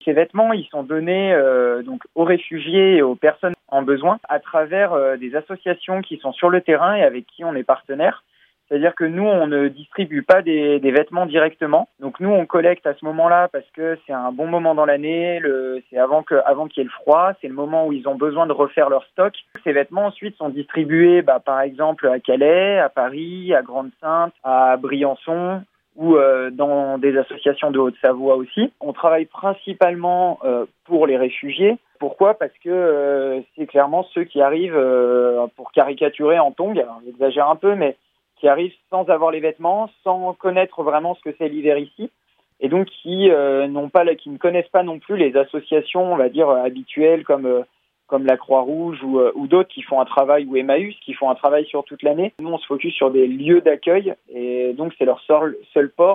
Ces vêtements, ils sont donnés donc aux réfugiés et aux personnes en besoin à travers des associations qui sont sur le terrain et avec qui on est partenaire. C'est-à-dire que nous, on ne distribue pas des vêtements directement. Donc nous, on collecte à ce moment-là parce que c'est un bon moment dans l'année. C'est avant qu'il y ait le froid. C'est le moment où ils ont besoin de refaire leur stock. Ces vêtements ensuite sont distribués, par exemple à Calais, à Paris, à Grande-Synthe, à Briançon ou dans des associations de Haute-Savoie aussi. On travaille principalement pour les réfugiés. Pourquoi ? Parce que c'est clairement ceux qui arrivent, pour caricaturer, en tongs. Alors, j'exagère un peu, mais qui arrivent sans avoir les vêtements, sans connaître vraiment ce que c'est l'hiver ici, et donc qui ne connaissent pas non plus les associations, on va dire, habituelles comme la Croix-Rouge ou d'autres qui font un travail, ou Emmaüs, qui font un travail sur toute l'année. Nous, on se focus sur des lieux d'accueil, et donc c'est leur seul port.